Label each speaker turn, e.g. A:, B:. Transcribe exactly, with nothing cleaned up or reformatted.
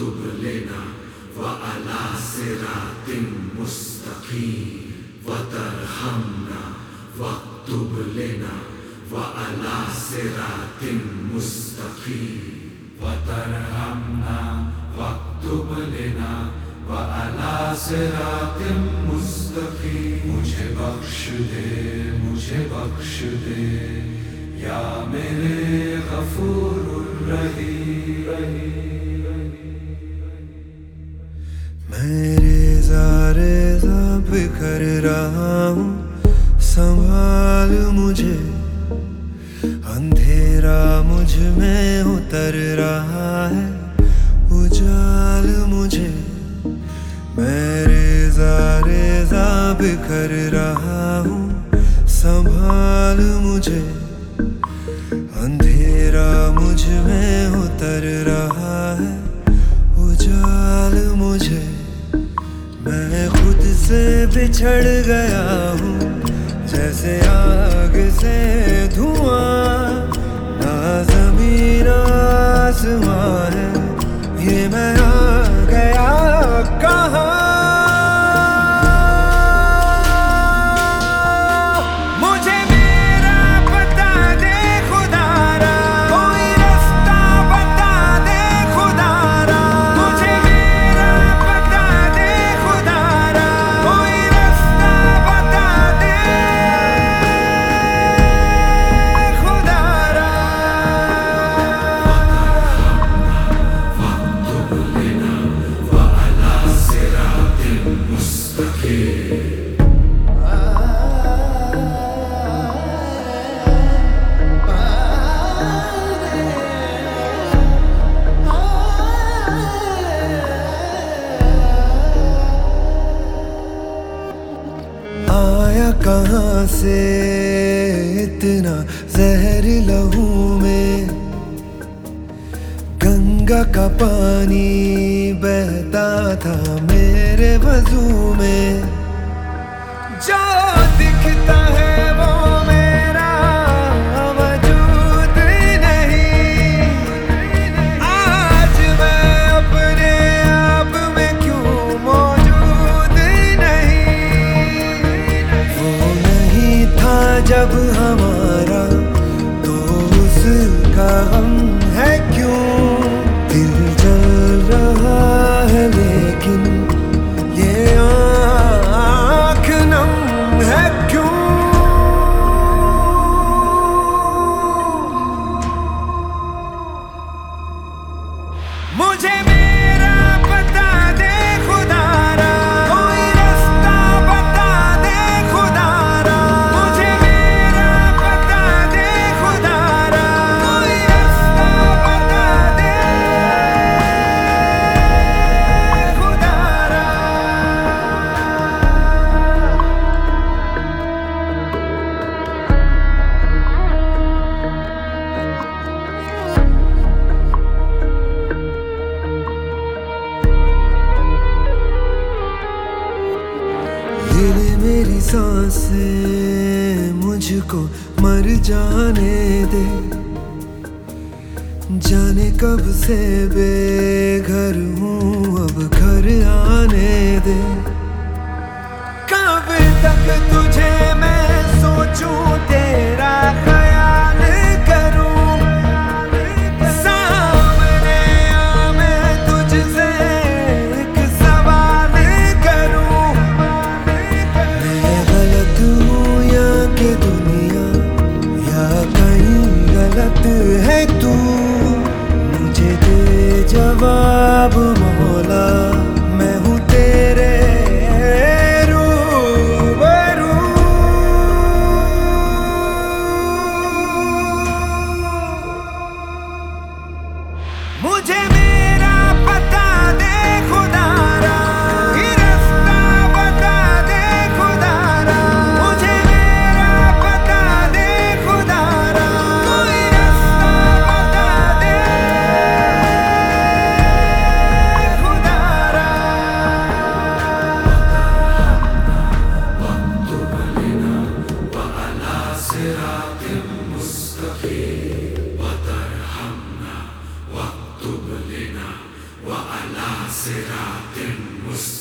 A: वाक्तुब लना वअला सिरातिम मुस्तकीम वतरहमना वाक्तुब लना वअला सिरातिम मुस्तकीम वतरहमना वाक्तुब लना वअला सिरातिम मुस्तकीम। मुझे बख्श दे, मुझे बख्श दे या मेरे गफूरुर रहीम।
B: मैं रेज़ा रेज़ा बिखर रहा हूँ, संभाल मुझे। अंधेरा मुझ में उतर रहा है, उजाल मुझे। मैं रेज़ा रेज़ा बिखर रहा हूँ, संभाल मुझे। अंधेरा मुझ में उतर रहा है, उजाल मुझे। मैं खुद से बिछड़ गया हूँ, जैसे आग से धुआं। ना ज़मीन आसमां है, ये मैं आ गया कहाँ। आया कहाँ से इतना जहर लहू में। गंगा का पानी बहता था मेरे वजू में। जो दिखता है वो मेरा वजूद नहीं। आज मैं अपने आप में क्यों मौजूद नहीं। वो नहीं था जब हमारा, तो उसका हम है क्यों। दिल जल रहा है लेकिन ये आँख नम है क्यों। मुझे मेरा बता दे खुदारा, कोई रास्ता बता दे खुदारा। मुझे मेरा बता दे खुदारा, कोई रास्ता बता दे खुदारा। ले मेरी सांसें, मुझको मर जाने दे। जाने कब से बेघर हूँ, अब घर आने दे। कब तक तुझे मैं सोचूं, तेरा ख्याल करूं। सामने आ मैं तुझसे एक सवाल करूं। मैं गलत हूँ या कि दुनिया, या कहीं गलत है तू। मुझे दे जवाब मौला, मैं हूँ तेरे रूबरू। मुझे मेरा पता दे खुदारा, ये रास्ता बता दे खुदारा। मुझे मेरा पता दे खुदारा, कोई रास्ता बता दे खुदारा।
A: वाक्तुब लना वअला सिरातिम मुस्तकीम वतरहमना वाक्तुब लना وعلى صراط مستقيم